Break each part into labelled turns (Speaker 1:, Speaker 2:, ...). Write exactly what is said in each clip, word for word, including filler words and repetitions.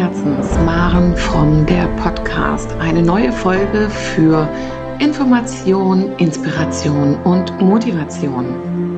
Speaker 1: Herzens, Maren Fromm, der Podcast. Eine neue Folge für Information, Inspiration und Motivation.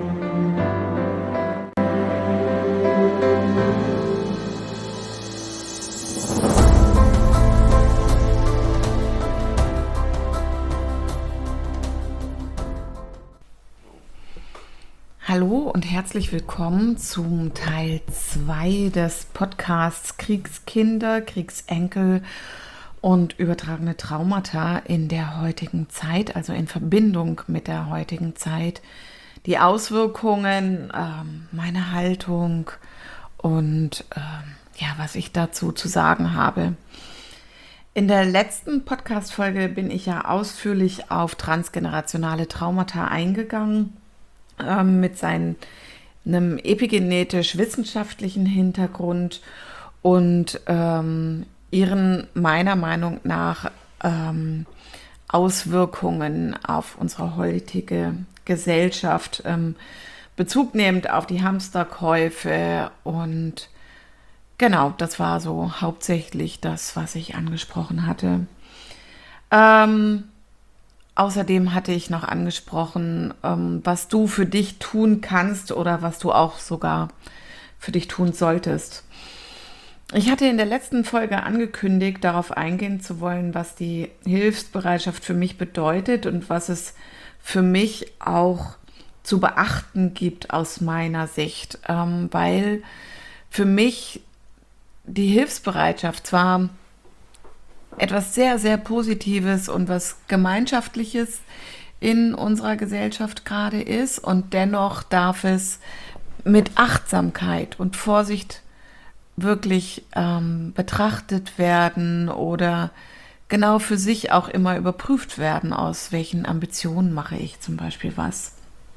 Speaker 1: Hallo und herzlich willkommen zum Teil zwei des Podcasts Kriegskinder, Kriegsenkel und übertragene Traumata in der heutigen Zeit, also in Verbindung mit der heutigen Zeit, die Auswirkungen, ähm, meine Haltung und ähm, ja, was ich dazu zu sagen habe. In der letzten Podcast-Folge bin ich ja ausführlich auf transgenerationale Traumata eingegangen, mit seinem epigenetisch-wissenschaftlichen Hintergrund und ähm, ihren meiner Meinung nach ähm, Auswirkungen auf unsere heutige Gesellschaft, ähm, Bezug nehmend auf die Hamsterkäufe, und genau, das war so hauptsächlich das, was ich angesprochen hatte. Ähm, Außerdem hatte ich noch angesprochen, ähm, was du für dich tun kannst oder was du auch sogar für dich tun solltest. Ich hatte in der letzten Folge angekündigt, darauf eingehen zu wollen, was die Hilfsbereitschaft für mich bedeutet und was es für mich auch zu beachten gibt aus meiner Sicht, ähm, weil für mich die Hilfsbereitschaft zwar etwas sehr, sehr Positives und was Gemeinschaftliches in unserer Gesellschaft gerade ist, und dennoch darf es mit Achtsamkeit und Vorsicht wirklich ähm, betrachtet werden oder genau für sich auch immer überprüft werden, aus welchen Ambitionen mache ich zum Beispiel was.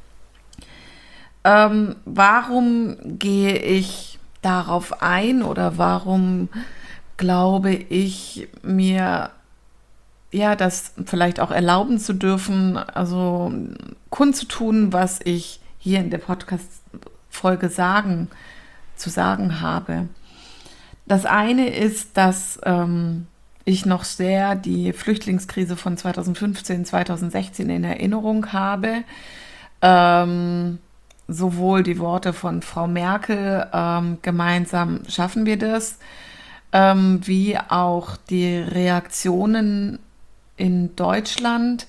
Speaker 1: Ähm, warum gehe ich darauf ein oder warum glaube ich, mir ja das vielleicht auch erlauben zu dürfen, also kundzutun, was ich hier in der Podcast-Folge sagen, zu sagen habe. Das eine ist, dass ähm, ich noch sehr die Flüchtlingskrise von zweitausendfünfzehn, zweitausendsechzehn in Erinnerung habe. Ähm, sowohl die Worte von Frau Merkel, ähm, gemeinsam schaffen wir das, Ähm, wie auch die Reaktionen in Deutschland.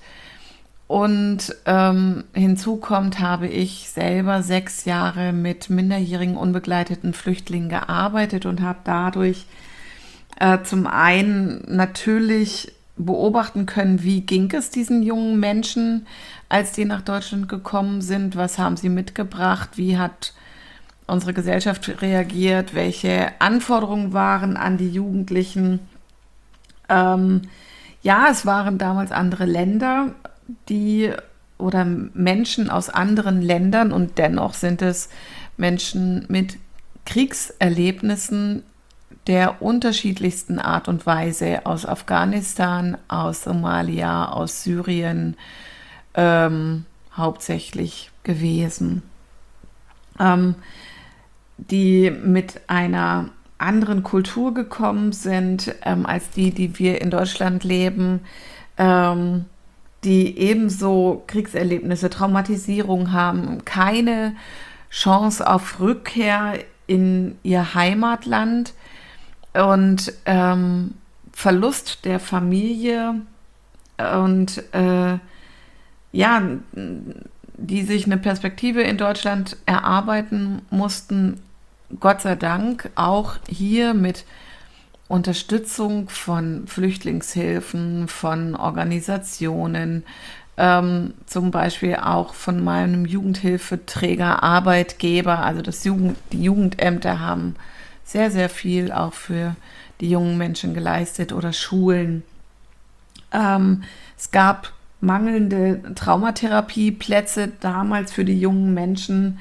Speaker 1: Und ähm, hinzu kommt, habe ich selber sechs Jahre mit minderjährigen unbegleiteten Flüchtlingen gearbeitet und habe dadurch äh, zum einen natürlich beobachten können, wie ging es diesen jungen Menschen, als die nach Deutschland gekommen sind, was haben sie mitgebracht, wie hat unsere Gesellschaft reagiert, welche Anforderungen waren an die Jugendlichen. Ähm, ja, es waren damals andere Länder, die oder Menschen aus anderen Ländern, und dennoch sind es Menschen mit Kriegserlebnissen der unterschiedlichsten Art und Weise aus Afghanistan, aus Somalia, aus Syrien ähm, hauptsächlich gewesen. Ähm, die mit einer anderen Kultur gekommen sind ähm, als die, die wir in Deutschland leben, ähm, die ebenso Kriegserlebnisse, Traumatisierung haben, keine Chance auf Rückkehr in ihr Heimatland und ähm, Verlust der Familie und äh, ja, die sich eine Perspektive in Deutschland erarbeiten mussten, Gott sei Dank auch hier mit Unterstützung von Flüchtlingshilfen, von Organisationen, ähm, zum Beispiel auch von meinem Jugendhilfeträger, Arbeitgeber, also das Jugend, die Jugendämter haben sehr, sehr viel auch für die jungen Menschen geleistet, oder Schulen. Ähm, es gab mangelnde Traumatherapieplätze damals für die jungen Menschen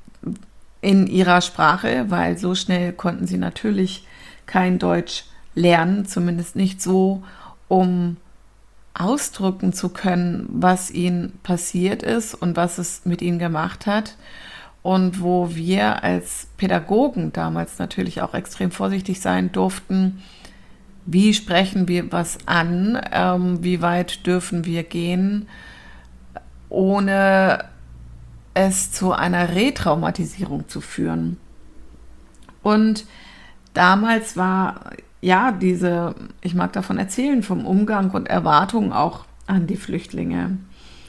Speaker 1: in ihrer Sprache, weil so schnell konnten sie natürlich kein Deutsch lernen, zumindest nicht so, um ausdrücken zu können, was ihnen passiert ist und was es mit ihnen gemacht hat. und wo wir als Pädagogen damals natürlich auch extrem vorsichtig sein durften. Wie sprechen wir was an? Ähm, wie weit dürfen wir gehen, ohne es zu einer Retraumatisierung zu führen? Und damals war ja diese, ich mag davon erzählen, vom Umgang und Erwartungen auch an die Flüchtlinge.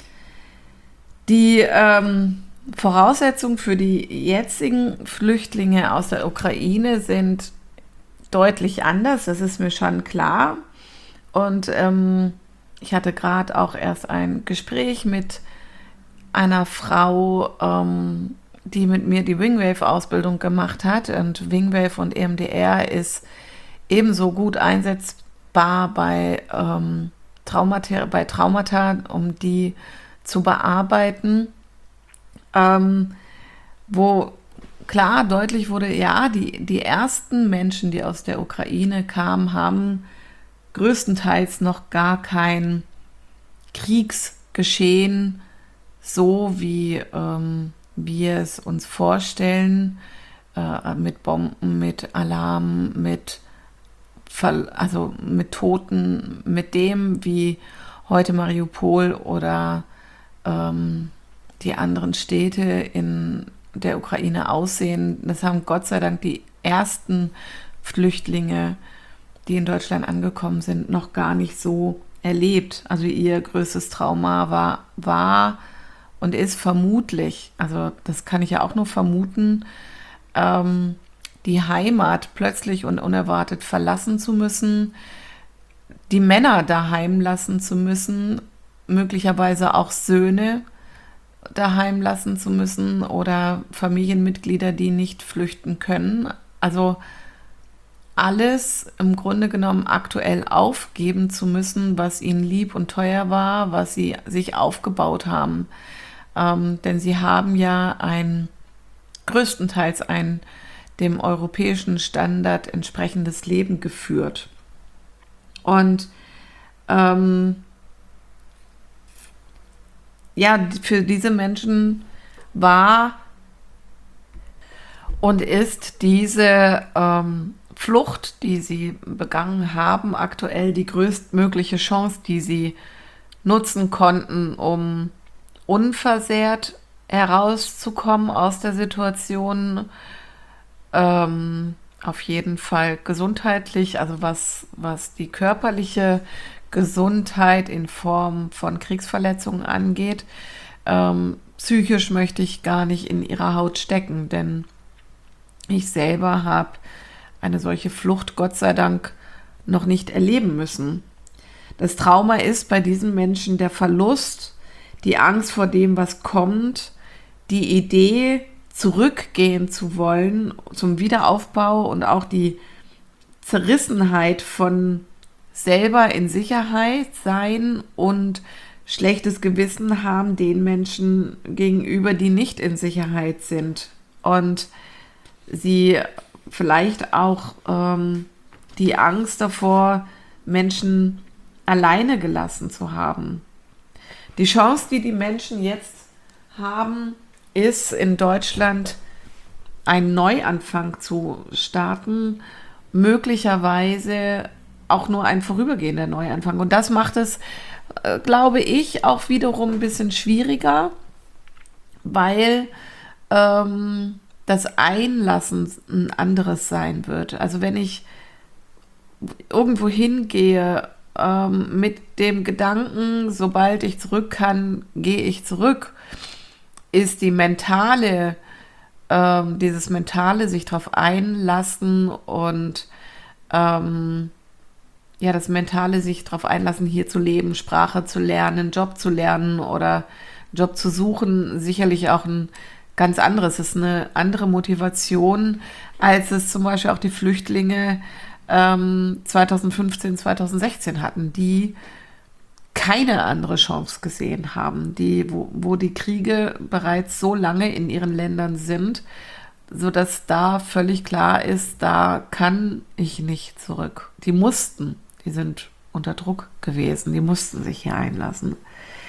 Speaker 1: Die ähm, Voraussetzungen für die jetzigen Flüchtlinge aus der Ukraine sind deutlich anders, das ist mir schon klar. Und ähm, ich hatte gerade auch erst ein Gespräch mit einer Frau, ähm, die mit mir die Wingwave-Ausbildung gemacht hat. Und Wingwave und E M D R ist ebenso gut einsetzbar bei, ähm, Traumata, bei Traumata, um die zu bearbeiten, ähm, wo klar deutlich wurde, ja, die, die ersten Menschen, die aus der Ukraine kamen, haben größtenteils noch gar kein Kriegsgeschehen, so wie ähm, wir es uns vorstellen, äh, mit Bomben, mit Alarm, mit, Ver- also mit Toten, mit dem, wie heute Mariupol oder ähm, die anderen Städte in der Ukraine aussehen. Das haben Gott sei Dank die ersten Flüchtlinge, die in Deutschland angekommen sind, noch gar nicht so erlebt. Also ihr größtes Trauma war, war und ist vermutlich, also das kann ich ja auch nur vermuten, ähm, die Heimat plötzlich und unerwartet verlassen zu müssen, die Männer daheim lassen zu müssen, möglicherweise auch Söhne daheim lassen zu müssen oder Familienmitglieder, die nicht flüchten können. Also alles im Grunde genommen aktuell aufgeben zu müssen, was ihnen lieb und teuer war, was sie sich aufgebaut haben. Ähm, denn sie haben ja ein, größtenteils ein dem europäischen Standard entsprechendes Leben geführt. Und ähm, ja, für diese Menschen war und ist diese ähm, Flucht, die sie begangen haben, aktuell die größtmögliche Chance, die sie nutzen konnten, um unversehrt herauszukommen aus der Situation. Ähm, auf jeden Fall gesundheitlich, also was, was die körperliche Gesundheit in Form von Kriegsverletzungen angeht. Ähm, psychisch möchte ich gar nicht in ihrer Haut stecken, denn ich selber habe eine solche Flucht Gott sei Dank noch nicht erleben müssen. Das Trauma ist bei diesen Menschen der Verlust, die Angst vor dem, was kommt, die Idee, zurückgehen zu wollen zum Wiederaufbau und auch die Zerrissenheit von selber in Sicherheit sein und schlechtes Gewissen haben den Menschen gegenüber, die nicht in Sicherheit sind. Und sie vielleicht auch ähm, die Angst davor, Menschen alleine gelassen zu haben. Die Chance, die die Menschen jetzt haben, ist in Deutschland einen Neuanfang zu starten, möglicherweise auch nur ein vorübergehender Neuanfang. Und das macht es, äh, glaube ich, auch wiederum ein bisschen schwieriger, weil ähm, das Einlassen ein anderes sein wird. Also wenn ich irgendwo hingehe ähm, mit dem Gedanken, sobald ich zurück kann, gehe ich zurück, ist die mentale, ähm, dieses mentale sich darauf einlassen und ähm, ja, das mentale sich darauf einlassen, hier zu leben, Sprache zu lernen, Job zu lernen oder Job zu suchen, sicherlich auch ein ganz anderes. Es ist eine andere Motivation, als es zum Beispiel auch die Flüchtlinge ähm, zwanzig fünfzehn, zwanzig sechzehn hatten, die keine andere Chance gesehen haben, die, wo, wo die Kriege bereits so lange in ihren Ländern sind, sodass da völlig klar ist, da kann ich nicht zurück. Die mussten, die sind unter Druck gewesen, die mussten sich hier einlassen.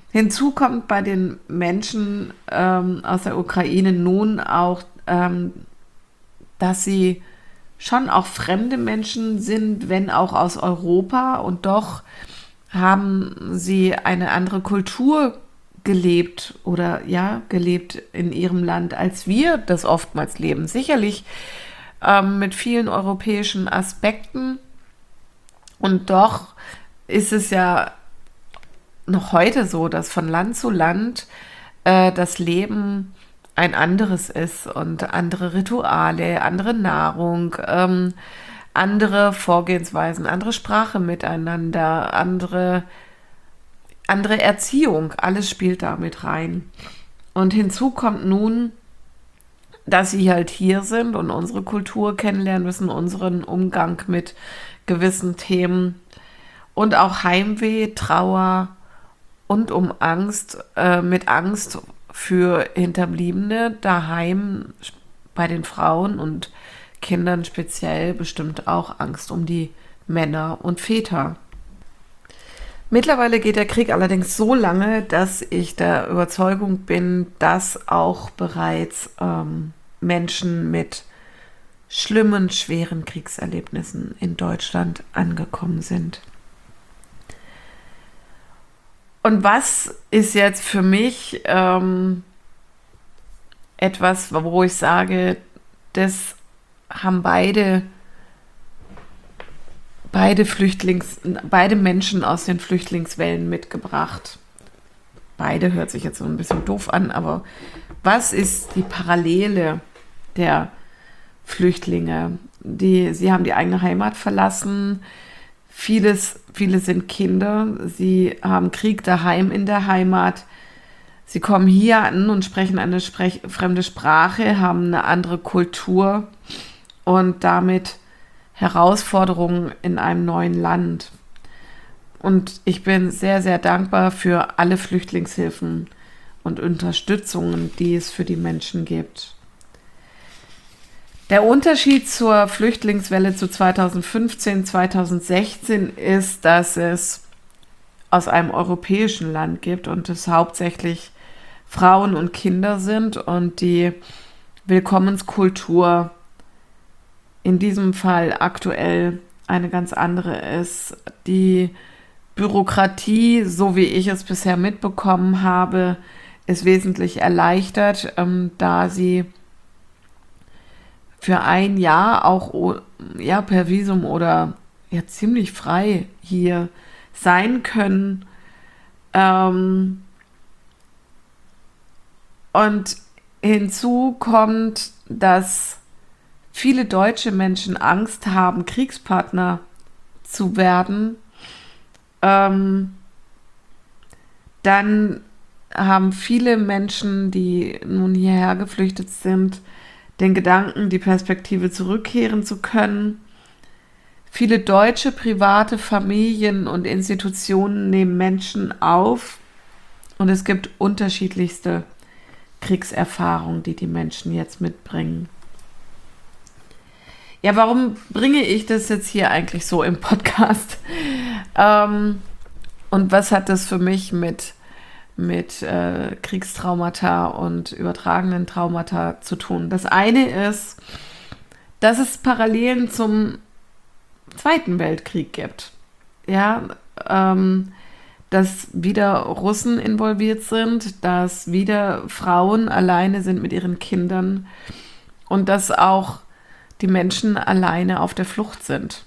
Speaker 1: Hinzu kommt bei den Menschen ähm, aus der Ukraine nun auch, ähm, dass sie schon auch fremde Menschen sind, wenn auch aus Europa, und doch haben sie eine andere Kultur gelebt oder ja, gelebt in ihrem Land, als wir das oftmals leben. Sicherlich ähm, mit vielen europäischen Aspekten, und doch ist es ja noch heute so, dass von Land zu Land äh, das Leben ein anderes ist und andere Rituale, andere Nahrung, ähm, andere Vorgehensweisen, andere Sprache miteinander, andere, andere Erziehung, alles spielt da mit rein. Und hinzu kommt nun, dass sie halt hier sind und unsere Kultur kennenlernen müssen, unseren Umgang mit gewissen Themen und auch Heimweh, Trauer und um Angst, äh, mit Angst für Hinterbliebene daheim, bei den Frauen und Kindern speziell bestimmt auch Angst um die Männer und Väter. Mittlerweile geht der Krieg allerdings so lange, dass ich der Überzeugung bin, dass auch bereits ähm, Menschen mit schlimmen, schweren Kriegserlebnissen in Deutschland angekommen sind. Und was ist jetzt für mich ähm, etwas, wo ich sage, das haben beide, beide Flüchtlings, beide Menschen aus den Flüchtlingswellen mitgebracht. Beide hört sich jetzt so ein bisschen doof an, aber was ist die Parallele der Flüchtlinge? Die, sie haben die eigene Heimat verlassen. Vieles, viele sind Kinder. Sie haben Krieg daheim in der Heimat. Sie kommen hier an und sprechen eine sprech- fremde Sprache, haben eine andere Kultur und damit Herausforderungen in einem neuen Land. Und ich bin sehr, sehr dankbar für alle Flüchtlingshilfen und Unterstützungen, die es für die Menschen gibt. Der Unterschied zur Flüchtlingswelle zu zweitausendfünfzehn, zweitausendsechzehn ist, dass es aus einem europäischen Land gibt und es hauptsächlich Frauen und Kinder sind und die Willkommenskultur in diesem Fall aktuell eine ganz andere ist. Die Bürokratie, so wie ich es bisher mitbekommen habe, ist wesentlich erleichtert, ähm, da sie für ein Jahr auch ja, per Visum oder ja, ziemlich frei hier sein können. Ähm, und hinzu kommt, dass viele deutsche Menschen Angst haben, Kriegspartner zu werden. Ähm, dann haben viele Menschen, die nun hierher geflüchtet sind, den Gedanken, die Perspektive zurückkehren zu können. Viele deutsche private Familien und Institutionen nehmen Menschen auf und es gibt unterschiedlichste Kriegserfahrungen, die die Menschen jetzt mitbringen. Ja, warum bringe ich das jetzt hier eigentlich so im Podcast? Ähm, und was hat das für mich mit mit äh, Kriegstraumata und übertragenen Traumata zu tun? Das eine ist, dass es Parallelen zum Zweiten Weltkrieg gibt. Ja, ähm, dass wieder Russen involviert sind, dass wieder Frauen alleine sind mit ihren Kindern und dass auch die Menschen alleine auf der Flucht sind.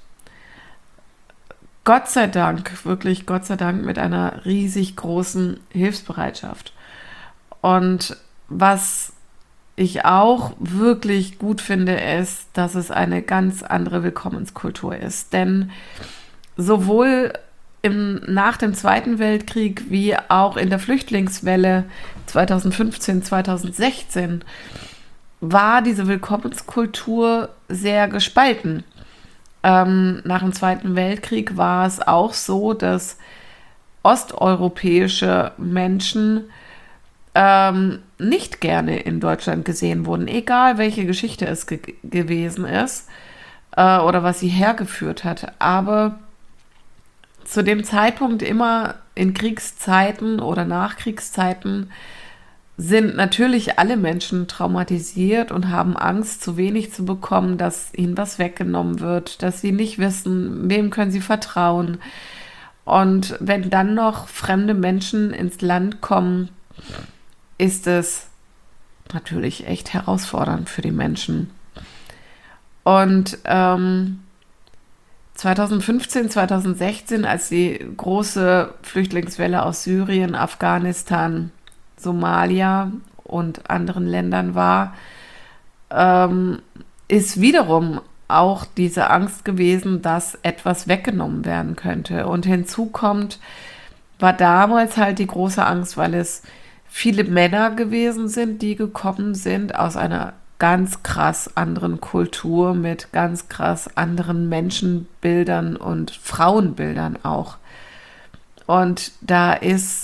Speaker 1: Gott sei Dank, wirklich Gott sei Dank mit einer riesig großen Hilfsbereitschaft. Und was ich auch wirklich gut finde, ist, dass es eine ganz andere Willkommenskultur ist. Denn sowohl im, nach dem Zweiten Weltkrieg wie auch in der Flüchtlingswelle zweitausendfünfzehn, zweitausendsechzehn war diese Willkommenskultur sehr gespalten. Ähm, nach dem Zweiten Weltkrieg war es auch so, dass osteuropäische Menschen ähm, nicht gerne in Deutschland gesehen wurden, egal welche Geschichte es ge- gewesen ist äh, oder was sie hergeführt hat. Aber zu dem Zeitpunkt immer in Kriegszeiten oder Nachkriegszeiten sind natürlich alle Menschen traumatisiert und haben Angst, zu wenig zu bekommen, dass ihnen was weggenommen wird, dass sie nicht wissen, wem können sie vertrauen. Und wenn dann noch fremde Menschen ins Land kommen, ist es natürlich echt herausfordernd für die Menschen. Und ähm, zwanzig fünfzehn, zwanzig sechzehn, als die große Flüchtlingswelle aus Syrien, Afghanistan, Somalia und anderen Ländern war, ähm, ist wiederum auch diese Angst gewesen, dass etwas weggenommen werden könnte. Und hinzu kommt, war damals halt die große Angst, weil es viele Männer gewesen sind, die gekommen sind aus einer ganz krass anderen Kultur mit ganz krass anderen Menschenbildern und Frauenbildern auch. Und da ist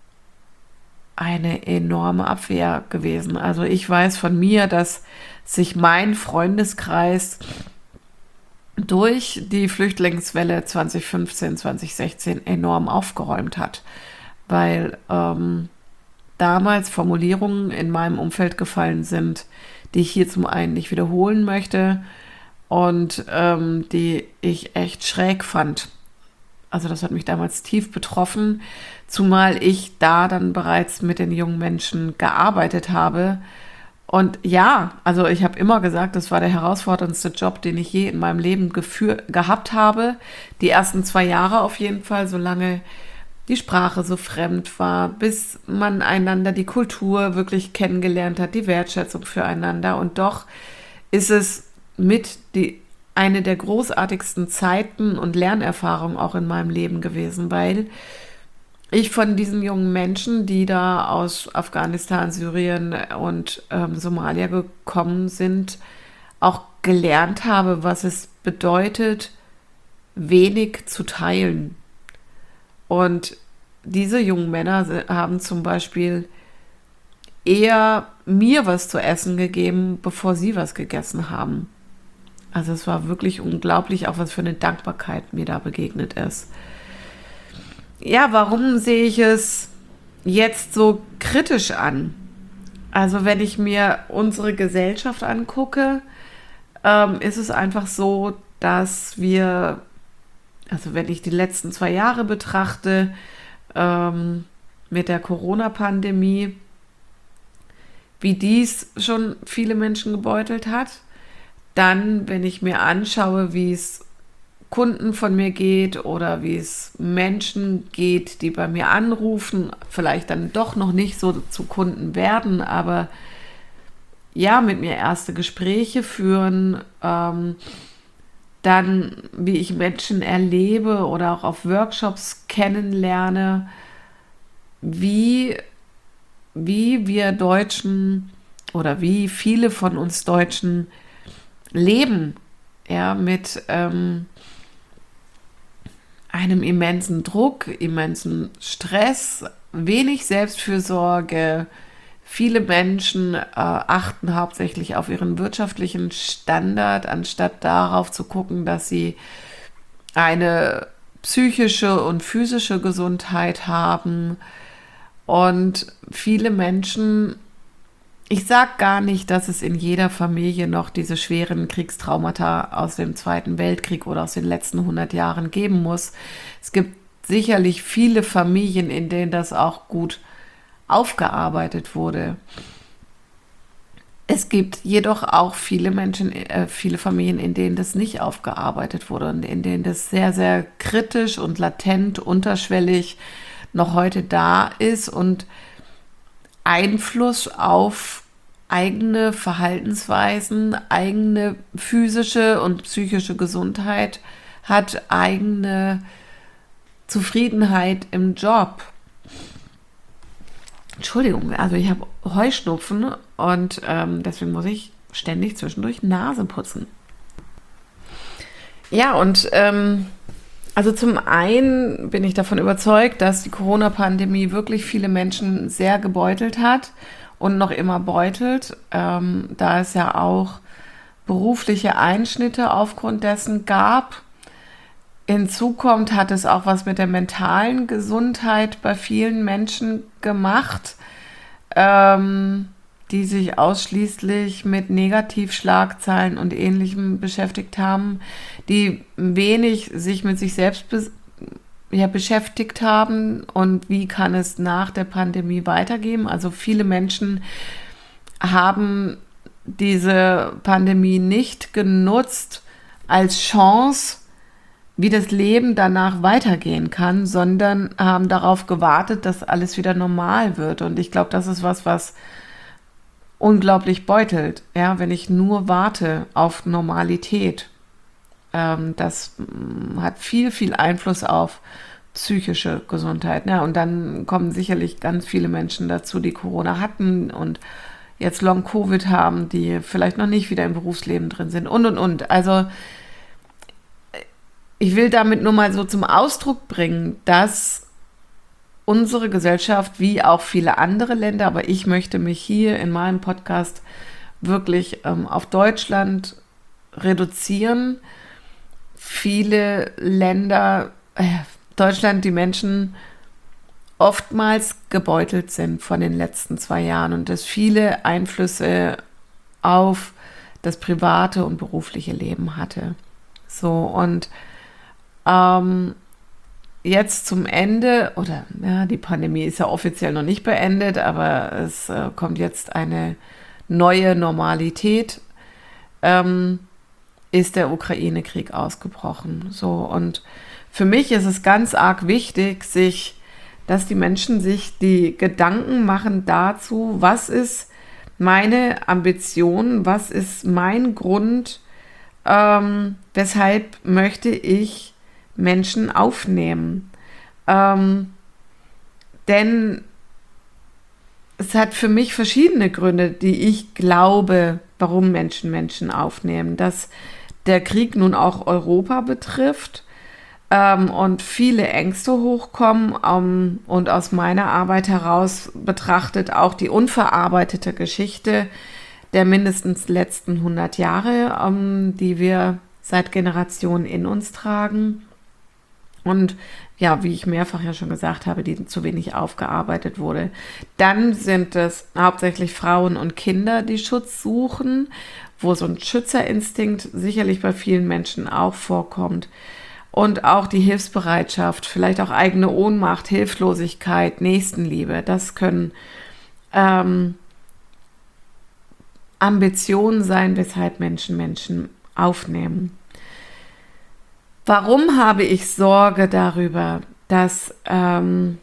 Speaker 1: eine enorme Abwehr gewesen. Also ich weiß von mir, dass sich mein Freundeskreis durch die Flüchtlingswelle zwanzig fünfzehn, zwanzig sechzehn enorm aufgeräumt hat, weil ähm, damals Formulierungen in meinem Umfeld gefallen sind, die ich hier zum einen nicht wiederholen möchte und ähm, die ich echt schräg fand. Also das hat mich damals tief betroffen, zumal ich da dann bereits mit den jungen Menschen gearbeitet habe. Und ja, also ich habe immer gesagt, das war der herausforderndste Job, den ich je in meinem Leben geführ- gehabt habe. Die ersten zwei Jahre auf jeden Fall, solange die Sprache so fremd war, bis man einander die Kultur wirklich kennengelernt hat, die Wertschätzung füreinander. Und doch ist es mit die eine der großartigsten Zeiten und Lernerfahrungen auch in meinem Leben gewesen, weil ich von diesen jungen Menschen, die da aus Afghanistan, Syrien und ähm, Somalia gekommen sind, auch gelernt habe, was es bedeutet, wenig zu teilen. Und diese jungen Männer haben zum Beispiel eher mir was zu essen gegeben, bevor sie was gegessen haben. Also es war wirklich unglaublich, auch was für eine Dankbarkeit mir da begegnet ist. Ja, warum sehe ich es jetzt so kritisch an? Also wenn ich mir unsere Gesellschaft angucke, ähm, ist es einfach so, dass wir, also wenn ich die letzten zwei Jahre betrachte, ähm, mit der Corona-Pandemie, wie dies schon viele Menschen gebeutelt hat. Dann, wenn ich mir anschaue, wie es Kunden von mir geht oder wie es Menschen geht, die bei mir anrufen, vielleicht dann doch noch nicht so zu Kunden werden, aber ja, mit mir erste Gespräche führen, ähm, dann, wie ich Menschen erlebe oder auch auf Workshops kennenlerne, wie, wie wir Deutschen oder wie viele von uns Deutschen leben, ja, mit ähm, einem immensen Druck, immensen Stress, wenig Selbstfürsorge. Viele Menschen äh, achten hauptsächlich auf ihren wirtschaftlichen Standard, anstatt darauf zu gucken, dass sie eine psychische und physische Gesundheit haben. Und viele Menschen, ich sage gar nicht, dass es in jeder Familie noch diese schweren Kriegstraumata aus dem Zweiten Weltkrieg oder aus den letzten hundert Jahren geben muss. Es gibt sicherlich viele Familien, in denen das auch gut aufgearbeitet wurde. Es gibt jedoch auch viele Menschen, äh, viele Familien, in denen das nicht aufgearbeitet wurde und in denen das sehr, sehr kritisch und latent, unterschwellig noch heute da ist und Einfluss auf eigene Verhaltensweisen, eigene physische und psychische Gesundheit hat, eigene Zufriedenheit im Job. Entschuldigung, also ich habe Heuschnupfen und ähm, deswegen muss ich ständig zwischendurch Nase putzen. Ja, und ähm, also zum einen bin ich davon überzeugt, dass die Corona-Pandemie wirklich viele Menschen sehr gebeutelt hat und noch immer beutelt, ähm, da es ja auch berufliche Einschnitte aufgrund dessen gab. hinzu kommt, hat es auch was mit der mentalen Gesundheit bei vielen Menschen gemacht, ähm, die sich ausschließlich mit Negativschlagzeilen und Ähnlichem beschäftigt haben, die wenig sich mit sich selbst be- ja, beschäftigt haben und wie kann es nach der Pandemie weitergehen. Also viele Menschen haben diese Pandemie nicht genutzt als Chance, wie das Leben danach weitergehen kann, sondern haben darauf gewartet, dass alles wieder normal wird. Und ich glaube, das ist was, was unglaublich beutelt, ja, wenn ich nur warte auf Normalität. Ähm, das mm, hat viel, viel Einfluss auf psychische Gesundheit. Ja, und dann kommen sicherlich ganz viele Menschen dazu, die Corona hatten und jetzt Long-Covid haben, die vielleicht noch nicht wieder im Berufsleben drin sind und, und, und. Also ich will damit nur mal so zum Ausdruck bringen, dass unsere Gesellschaft, wie auch viele andere Länder, aber ich möchte mich hier in meinem Podcast wirklich ähm, auf Deutschland reduzieren. Viele Länder, äh, Deutschland, die Menschen oftmals gebeutelt sind von den letzten zwei Jahren und das viele Einflüsse auf das private und berufliche Leben hatte. So, und ähm, jetzt zum Ende, oder ja, die Pandemie ist ja offiziell noch nicht beendet, aber es äh, kommt jetzt eine neue Normalität, ähm, ist der Ukraine-Krieg ausgebrochen. So, und für mich ist es ganz arg wichtig, sich, dass die Menschen sich die Gedanken machen dazu, was ist meine Ambition, was ist mein Grund, ähm, weshalb möchte ich Menschen aufnehmen. Ähm, denn es hat für mich verschiedene Gründe, die ich glaube, warum Menschen Menschen aufnehmen. Dass der Krieg nun auch Europa betrifft ähm, und viele Ängste hochkommen ähm, und aus meiner Arbeit heraus betrachtet auch die unverarbeitete Geschichte der mindestens letzten hundert Jahre, ähm, die wir seit Generationen in uns tragen. Und ja, wie ich mehrfach ja schon gesagt habe, die zu wenig aufgearbeitet wurde. Dann sind es hauptsächlich Frauen und Kinder, die Schutz suchen, wo so ein Schützerinstinkt sicherlich bei vielen Menschen auch vorkommt. Und auch die Hilfsbereitschaft, vielleicht auch eigene Ohnmacht, Hilflosigkeit, Nächstenliebe, das können ähm, Ambitionen sein, weshalb Menschen Menschen aufnehmen. Warum habe ich Sorge darüber, dass, ähm,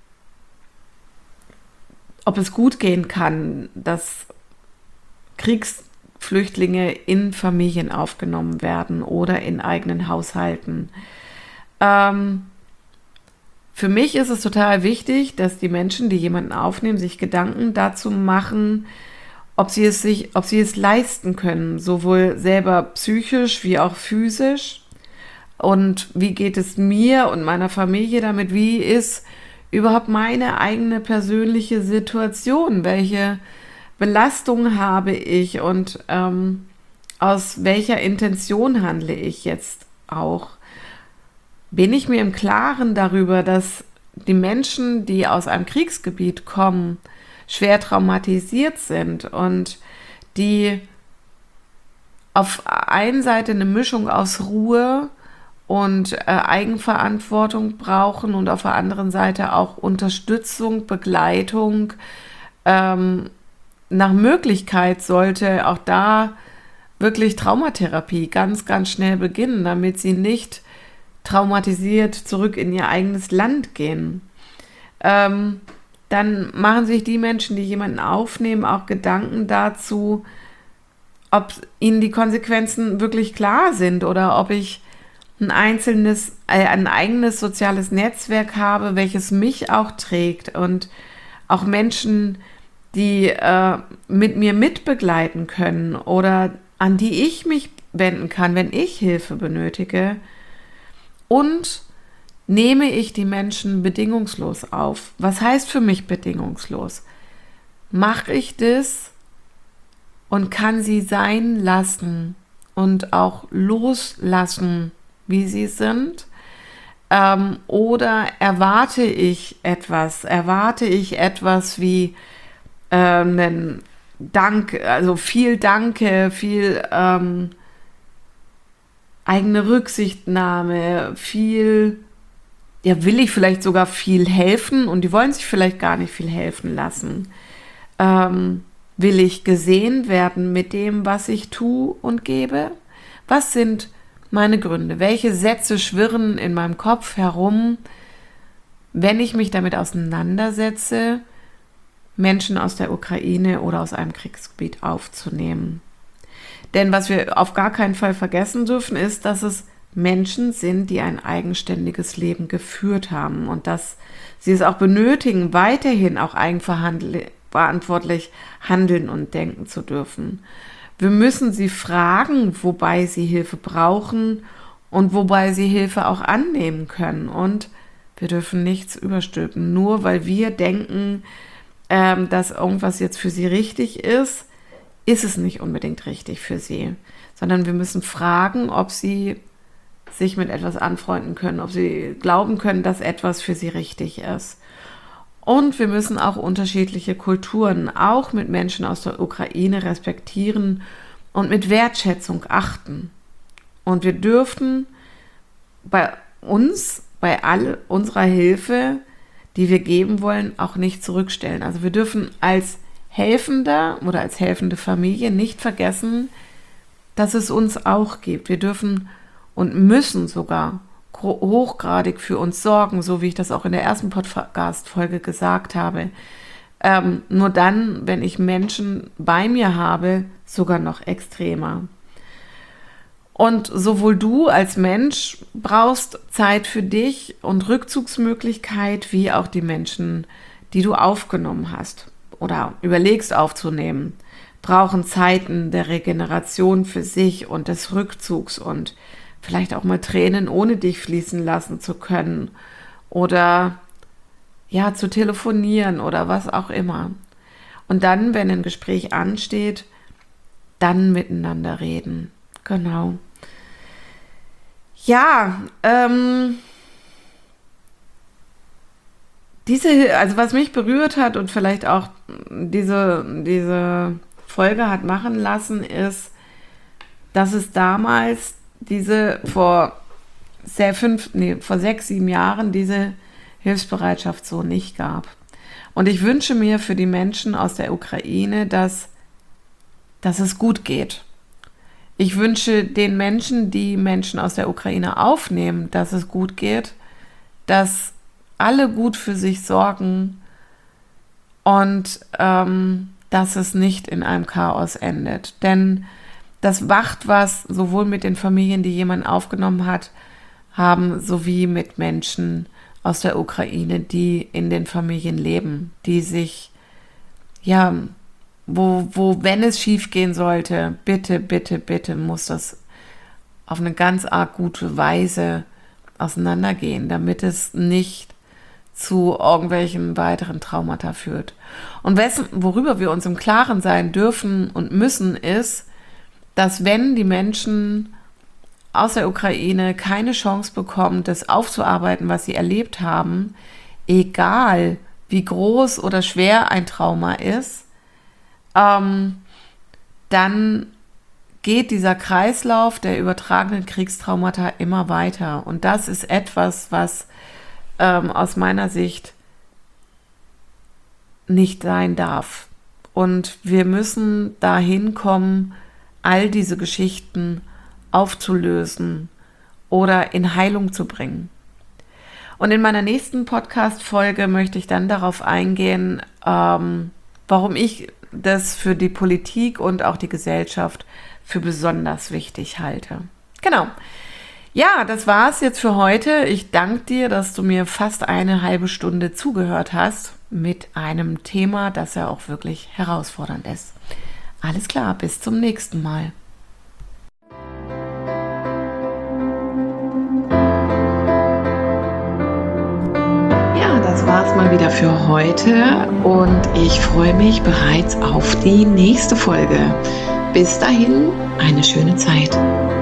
Speaker 1: ob es gut gehen kann, dass Kriegsflüchtlinge in Familien aufgenommen werden oder in eigenen Haushalten? Ähm, für mich ist es total wichtig, dass die Menschen, die jemanden aufnehmen, sich Gedanken dazu machen, ob sie es sich, ob sie es leisten können, sowohl selber psychisch wie auch physisch. Und wie geht es mir und meiner Familie damit? Wie ist überhaupt meine eigene persönliche Situation? Welche Belastung habe ich und ähm, aus welcher Intention handle ich jetzt auch? Bin ich mir im Klaren darüber, dass die Menschen, die aus einem Kriegsgebiet kommen, schwer traumatisiert sind und die auf einer Seite eine Mischung aus Ruhe und äh, Eigenverantwortung brauchen und auf der anderen Seite auch Unterstützung, Begleitung. Ähm, nach Möglichkeit sollte auch da wirklich Traumatherapie ganz, ganz schnell beginnen, damit sie nicht traumatisiert zurück in ihr eigenes Land gehen. Ähm, dann machen sich die Menschen, die jemanden aufnehmen, auch Gedanken dazu, ob ihnen die Konsequenzen wirklich klar sind oder ob ich ein einzelnes, äh, ein eigenes soziales Netzwerk habe, welches mich auch trägt und auch Menschen, die äh, mit mir mitbegleiten können oder an die ich mich wenden kann, wenn ich Hilfe benötige. Und nehme ich die Menschen bedingungslos auf? Was heißt für mich bedingungslos? Mache ich das und kann sie sein lassen und auch loslassen, wie sie sind? Ähm, oder erwarte ich etwas? Erwarte ich etwas wie äh, einen Dank, also viel Danke, viel ähm, eigene Rücksichtnahme, viel, ja, will ich vielleicht sogar viel helfen und die wollen sich vielleicht gar nicht viel helfen lassen. Ähm, will ich gesehen werden mit dem, was ich tue und gebe? Was sind meine Gründe? Welche Sätze schwirren in meinem Kopf herum, wenn ich mich damit auseinandersetze, Menschen aus der Ukraine oder aus einem Kriegsgebiet aufzunehmen? Denn was wir auf gar keinen Fall vergessen dürfen, ist, dass es Menschen sind, die ein eigenständiges Leben geführt haben und dass sie es auch benötigen, weiterhin auch eigenverantwortlich handeln und denken zu dürfen. Wir müssen sie fragen, wobei sie Hilfe brauchen und wobei sie Hilfe auch annehmen können. Und wir dürfen nichts überstülpen. Nur weil wir denken, ähm, dass irgendwas jetzt für sie richtig ist, ist es nicht unbedingt richtig für sie. Sondern wir müssen fragen, ob sie sich mit etwas anfreunden können, ob sie glauben können, dass etwas für sie richtig ist. Und wir müssen auch unterschiedliche Kulturen, auch mit Menschen aus der Ukraine, respektieren und mit Wertschätzung achten. Und wir dürfen bei uns, bei all unserer Hilfe, die wir geben wollen, auch nicht zurückstellen. Also wir dürfen als Helfender oder als helfende Familie nicht vergessen, dass es uns auch gibt. Wir dürfen und müssen sogar hochgradig für uns sorgen, so wie ich das auch in der ersten Podcast-Folge gesagt habe. Ähm, nur dann, wenn ich Menschen bei mir habe, sogar noch extremer. Und sowohl du als Mensch brauchst Zeit für dich und Rückzugsmöglichkeit, wie auch die Menschen, die du aufgenommen hast oder überlegst aufzunehmen, brauchen Zeiten der Regeneration für sich und des Rückzugs und vielleicht auch mal Tränen ohne dich fließen lassen zu können oder ja, zu telefonieren oder was auch immer. Und dann, wenn ein Gespräch ansteht, dann miteinander reden. Genau. Ja, ähm, diese, also was mich berührt hat und vielleicht auch diese, diese Folge hat machen lassen, ist, dass es damals diese vor sehr fünf, nee, vor sechs, sieben Jahren diese Hilfsbereitschaft so nicht gab. Und ich wünsche mir für die Menschen aus der Ukraine, dass, dass es gut geht. Ich wünsche den Menschen, die Menschen aus der Ukraine aufnehmen, dass es gut geht, dass alle gut für sich sorgen und ähm, dass es nicht in einem Chaos endet. Denn das macht was sowohl mit den Familien, die jemand aufgenommen hat, haben, sowie mit Menschen aus der Ukraine, die in den Familien leben, die sich, ja, wo, wo, wenn es schief gehen sollte, bitte, bitte, bitte muss das auf eine ganz arg gute Weise auseinandergehen, damit es nicht zu irgendwelchen weiteren Traumata führt. Und wessen, worüber wir uns im Klaren sein dürfen und müssen, ist, dass wenn die Menschen aus der Ukraine keine Chance bekommen, das aufzuarbeiten, was sie erlebt haben, egal wie groß oder schwer ein Trauma ist, ähm, dann geht dieser Kreislauf der übertragenen Kriegstraumata immer weiter. Und das ist etwas, was ähm, aus meiner Sicht nicht sein darf. Und wir müssen dahin kommen, all diese Geschichten aufzulösen oder in Heilung zu bringen. Und in meiner nächsten Podcast-Folge möchte ich dann darauf eingehen, ähm, warum ich das für die Politik und auch die Gesellschaft für besonders wichtig halte. Genau. Ja, das war's jetzt für heute. Ich danke dir, dass du mir fast eine halbe Stunde zugehört hast mit einem Thema, das ja auch wirklich herausfordernd ist. Alles klar, bis zum nächsten Mal. Ja, das war's mal wieder für heute und ich freue mich bereits auf die nächste Folge. Bis dahin, eine schöne Zeit.